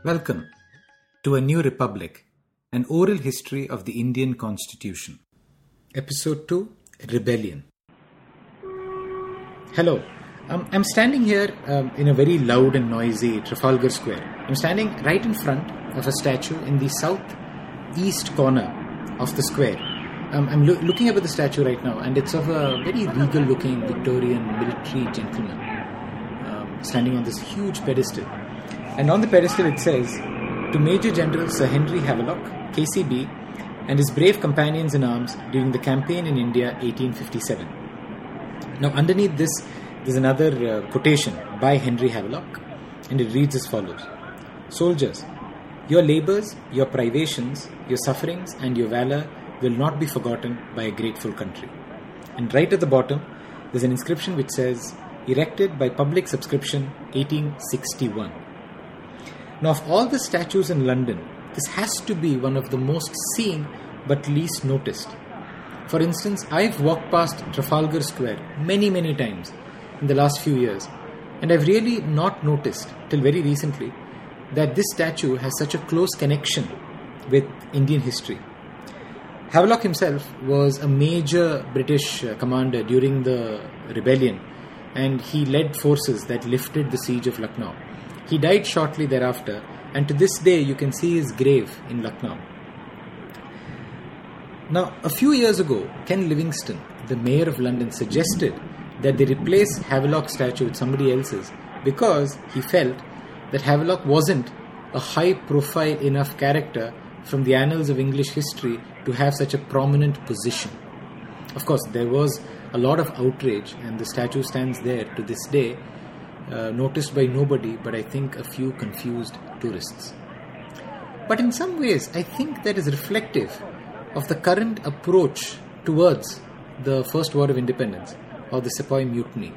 Welcome to A New Republic, an oral history of the Indian Constitution. Episode 2, Rebellion. Hello, I'm standing here in a very loud and noisy Trafalgar Square. I'm standing right in front of a statue in the southeast corner of the square. I'm looking up at the statue right now, and it's of a very regal-looking Victorian military gentleman standing on this huge pedestal. And on the pedestal it says, "To Major General Sir Henry Havelock, KCB, and his brave companions in arms during the campaign in India 1857. Now underneath this, there's another quotation by Henry Havelock, and it reads as follows. "Soldiers, your labours, your privations, your sufferings and your valour will not be forgotten by a grateful country." And right at the bottom, there's an inscription which says, "Erected by public subscription, 1861. Now, of all the statues in London, this has to be one of the most seen but least noticed. For instance, I've walked past Trafalgar Square many times in the last few years, and I've really not noticed, till very recently, that this statue has such a close connection with Indian history. Havelock himself was a major British commander during the rebellion, and he led forces that lifted the siege of Lucknow. He died shortly thereafter, and to this day you can see his grave in Lucknow. Now, a few years ago, Ken Livingstone, the mayor of London, suggested that they replace Havelock's statue with somebody else's because he felt that Havelock wasn't a high-profile enough character from the annals of English history to have such a prominent position. Of course, there was a lot of outrage, and the statue stands there to this day, noticed by nobody but I think a few confused tourists. But in some ways, I think that is reflective of the current approach towards the First War of Independence, or the Sepoy Mutiny.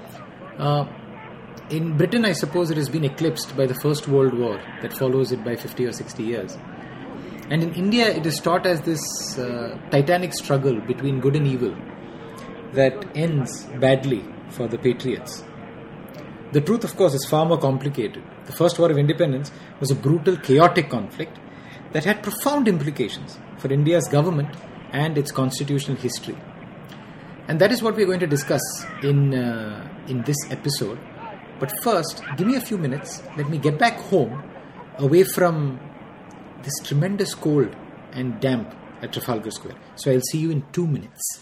In Britain, I suppose it has been eclipsed by the First World War that follows it by 50 or 60 years. And in India, it is taught as this titanic struggle between good and evil that ends badly for the patriots. The truth, of course, is far more complicated. The First War of Independence was a brutal, chaotic conflict that had profound implications for India's government and its constitutional history. And that is what we are going to discuss in this episode. But first, give me a few minutes. Let me get back home, away from this tremendous cold and damp at Trafalgar Square. So I'll see you in 2 minutes.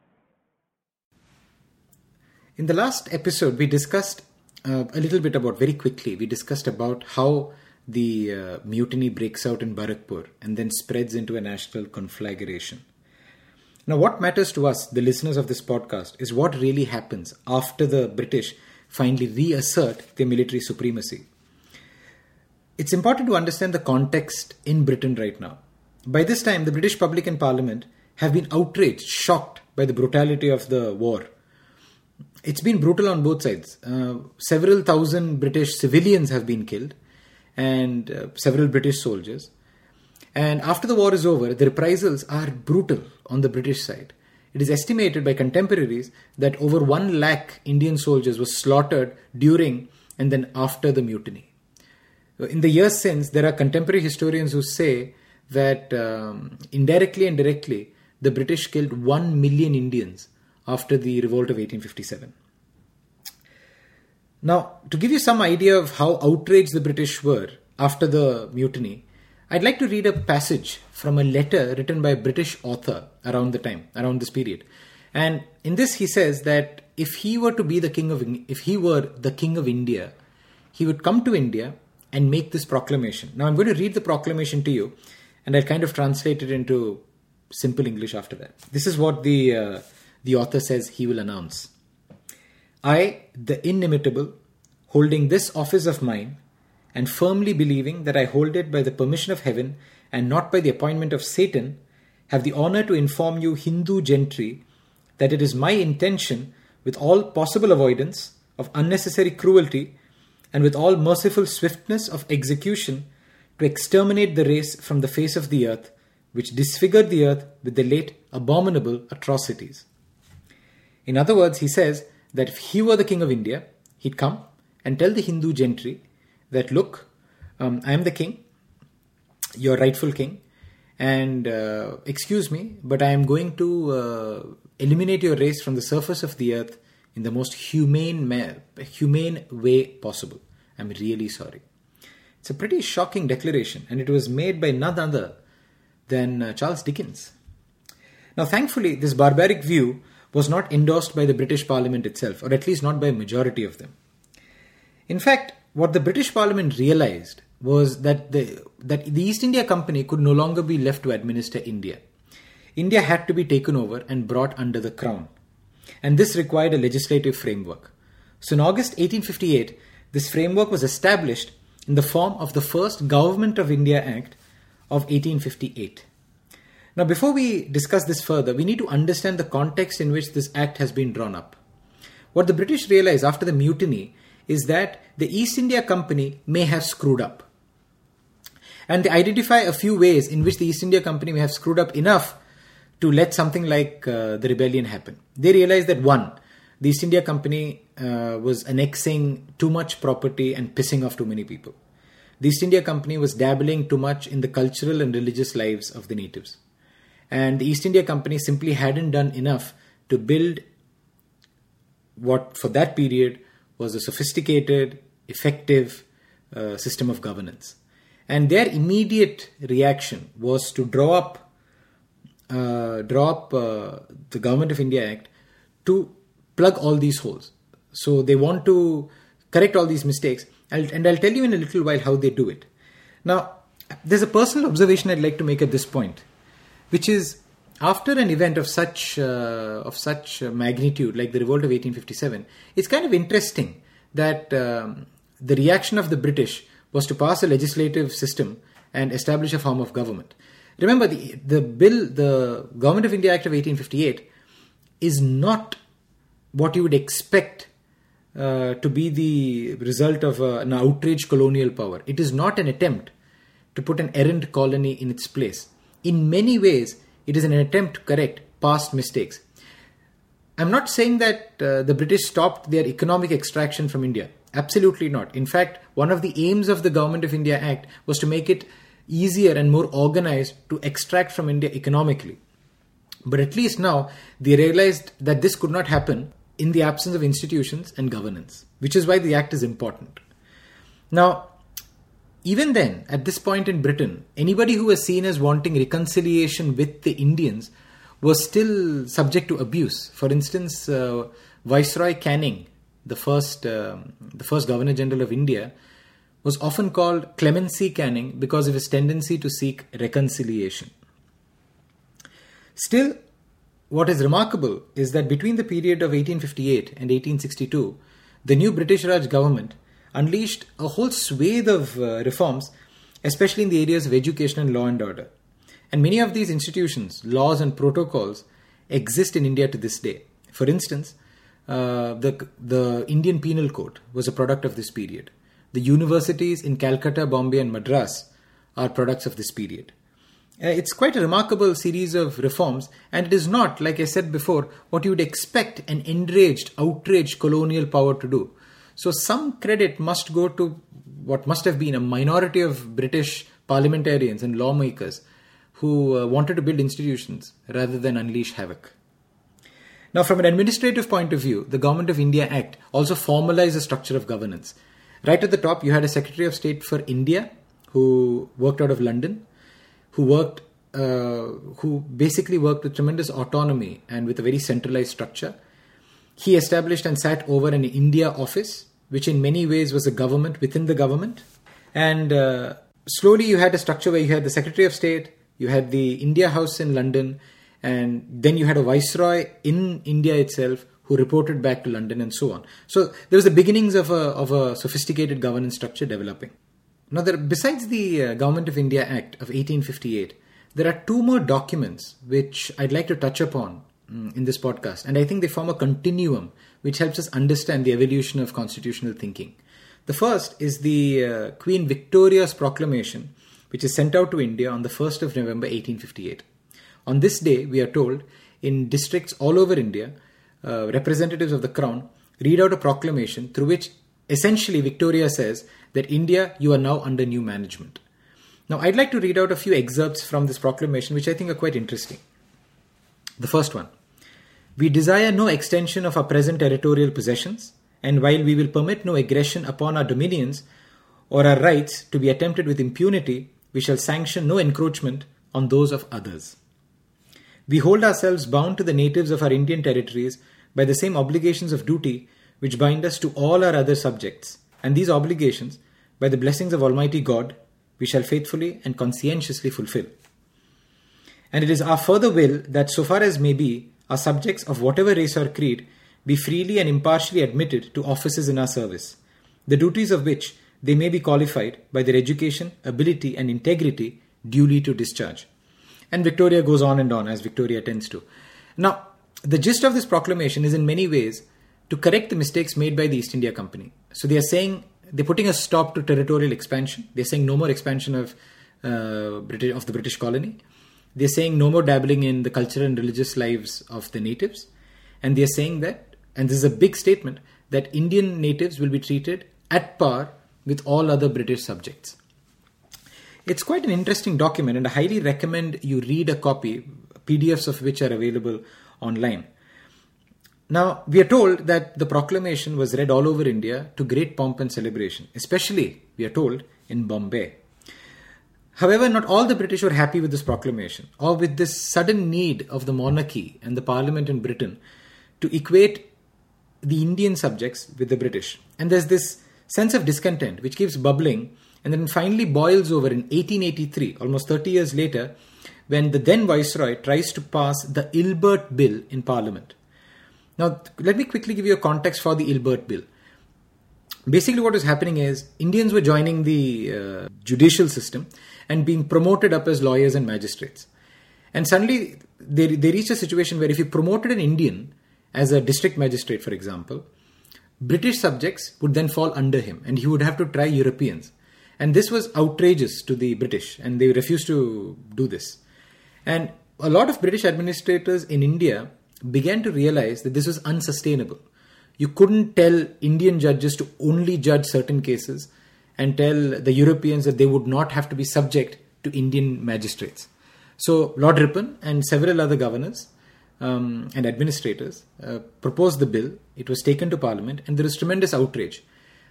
In the last episode, we discussed a little bit about, very quickly, we discussed about how the mutiny breaks out in Barakpur and then spreads into a national conflagration. Now, what matters to us, the listeners of this podcast, is what really happens after the British finally reassert their military supremacy. It's important to understand the context in Britain right now. By this time, the British public and Parliament have been outraged, shocked by the brutality of the war. It's been brutal on both sides. Several thousand British civilians have been killed, and several British soldiers. And after the war is over, the reprisals are brutal on the British side. It is estimated by contemporaries that over 1 lakh Indian soldiers were slaughtered during and then after the mutiny. In the years since, there are contemporary historians who say that indirectly and directly, the British killed 1 million Indians after the revolt of 1857. Now, to give you some idea of how outraged the British were after the mutiny, I'd like to read a passage from a letter written by a British author around this period. And in this he says that if he were the king of India, he would come to India and make this proclamation. Now I'm going to read the proclamation to you, and I'll kind of translate it into simple English after that. This is what the author says he will announce. "I, the inimitable, holding this office of mine, and firmly believing that I hold it by the permission of heaven and not by the appointment of Satan, have the honour to inform you Hindu gentry that it is my intention, with all possible avoidance of unnecessary cruelty and with all merciful swiftness of execution, to exterminate the race from the face of the earth, which disfigured the earth with the late abominable atrocities." In other words, he says that if he were the king of India, he'd come and tell the Hindu gentry that, look, I am the king, your rightful king, and excuse me, but I am going to eliminate your race from the surface of the earth in the most humane way possible. I'm really sorry. It's a pretty shocking declaration, and it was made by none other than Charles Dickens. Now, thankfully, this barbaric view was not endorsed by the British Parliament itself, or at least not by a majority of them. In fact, what the British Parliament realized was that the East India Company could no longer be left to administer India. India had to be taken over and brought under the Crown. And this required a legislative framework. So in August 1858, this framework was established in the form of the first Government of India Act of 1858. Now, before we discuss this further, we need to understand the context in which this act has been drawn up. What the British realized after the mutiny is that the East India Company may have screwed up. And they identify a few ways in which the East India Company may have screwed up enough to let something like the rebellion happen. They realized that, one, the East India Company was annexing too much property and pissing off too many people. The East India Company was dabbling too much in the cultural and religious lives of the natives. And the East India Company simply hadn't done enough to build what for that period was a sophisticated, effective system of governance. And their immediate reaction was to draw up the Government of India Act to plug all these holes. So they want to correct all these mistakes, and I'll tell you in a little while how they do it. Now, there's a personal observation I'd like to make at this point, which is after an event of such magnitude like the revolt of 1857, it's kind of interesting that the reaction of the British was to pass a legislative system and establish a form of government. Remember, the Government of India Act of 1858 is not what you would expect to be the result of an outraged colonial power. It is not an attempt to put an errant colony in its place. In many ways, it is an attempt to correct past mistakes. I'm not saying that the British stopped their economic extraction from India. Absolutely not. In fact, one of the aims of the Government of India Act was to make it easier and more organized to extract from India economically. But at least now, they realized that this could not happen in the absence of institutions and governance, which is why the Act is important. Now, even then, at this point in Britain, anybody who was seen as wanting reconciliation with the Indians was still subject to abuse. For instance, Viceroy Canning, the first Governor General of India, was often called Clemency Canning because of his tendency to seek reconciliation. Still, what is remarkable is that between the period of 1858 and 1862, the new British Raj government unleashed a whole swathe of reforms, especially in the areas of education and law and order. And many of these institutions, laws and protocols exist in India to this day. For instance, the Indian Penal Code was a product of this period. The universities in Calcutta, Bombay and Madras are products of this period. It's quite a remarkable series of reforms, and it is not, like I said before, what you would expect an enraged, outraged colonial power to do. So some credit must go to what must have been a minority of British parliamentarians and lawmakers who wanted to build institutions rather than unleash havoc. Now, from an administrative point of view, the Government of India Act also formalized the structure of governance. Right at the top, you had a Secretary of State for India who worked out of London, who basically worked with tremendous autonomy and with a very centralized structure. He established and sat over an India office, which in many ways was a government within the government. And slowly you had a structure where you had the Secretary of State, you had the India House in London, and then you had a Viceroy in India itself who reported back to London and so on. So there was the beginnings of a sophisticated governance structure developing. Now, besides the Government of India Act of 1858, there are two more documents which I'd like to touch upon in this podcast. And I think they form a continuum which helps us understand the evolution of constitutional thinking. The first is the Queen Victoria's Proclamation, which is sent out to India on the 1st of November 1858. On this day, we are told, in districts all over India, representatives of the Crown read out a proclamation through which essentially Victoria says that India, you are now under new management. Now, I'd like to read out a few excerpts from this proclamation, which I think are quite interesting. The first one. We desire no extension of our present territorial possessions, and while we will permit no aggression upon our dominions or our rights to be attempted with impunity, we shall sanction no encroachment on those of others. We hold ourselves bound to the natives of our Indian territories by the same obligations of duty which bind us to all our other subjects, and these obligations, by the blessings of Almighty God, we shall faithfully and conscientiously fulfill. And it is our further will that so far as may be, our subjects of whatever race or creed be freely and impartially admitted to offices in our service, the duties of which they may be qualified by their education, ability and integrity duly to discharge. And Victoria goes on and on, as Victoria tends to. Now, the gist of this proclamation is in many ways to correct the mistakes made by the East India Company. So they are saying, they're putting a stop to territorial expansion. They're saying no more expansion of the British colony. They're saying no more dabbling in the cultural and religious lives of the natives. And they're saying that, and this is a big statement, that Indian natives will be treated at par with all other British subjects. It's quite an interesting document, and I highly recommend you read a copy, PDFs of which are available online. Now, we are told that the proclamation was read all over India to great pomp and celebration, especially, we are told, in Bombay. However, not all the British were happy with this proclamation, or with this sudden need of the monarchy and the parliament in Britain to equate the Indian subjects with the British. And there's this sense of discontent which keeps bubbling and then finally boils over in 1883, almost 30 years later, when the then Viceroy tries to pass the Ilbert Bill in Parliament. Now, let me quickly give you a context for the Ilbert Bill. Basically, what was happening is Indians were joining the judicial system and being promoted up as lawyers and magistrates. And suddenly, they reached a situation where if you promoted an Indian as a district magistrate, for example, British subjects would then fall under him and he would have to try Europeans. And this was outrageous to the British, and they refused to do this. And a lot of British administrators in India began to realize that this was unsustainable. You couldn't tell Indian judges to only judge certain cases and tell the Europeans that they would not have to be subject to Indian magistrates. So Lord Ripon and several other governors and administrators proposed the bill. It was taken to Parliament, and there was tremendous outrage.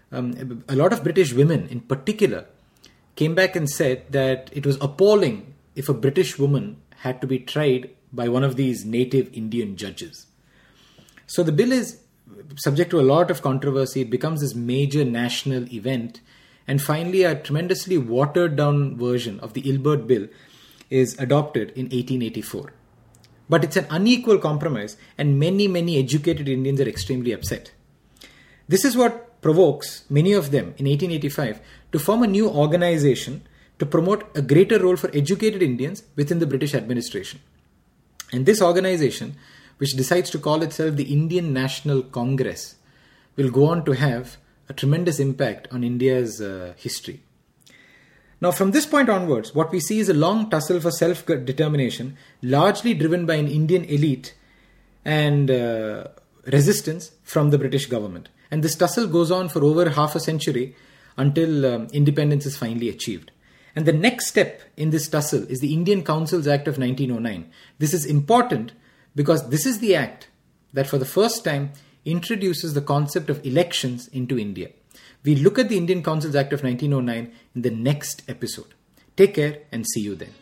A lot of British women in particular came back and said that it was appalling if a British woman had to be tried by one of these native Indian judges. So the bill is subject to a lot of controversy. It becomes this major national event. And finally, a tremendously watered down version of the Ilbert Bill is adopted in 1884. But it's an unequal compromise, and many, many educated Indians are extremely upset. This is what provokes many of them in 1885 to form a new organization to promote a greater role for educated Indians within the British administration. And this organization, which decides to call itself the Indian National Congress, will go on to have a tremendous impact on India's history. Now, from this point onwards, what we see is a long tussle for self-determination, largely driven by an Indian elite and resistance from the British government. And this tussle goes on for over half a century until independence is finally achieved. And the next step in this tussle is the Indian Councils Act of 1909. This is important because this is the act that for the first time introduces the concept of elections into India. We look at the Indian Councils Act of 1909 in the next episode. Take care and see you then.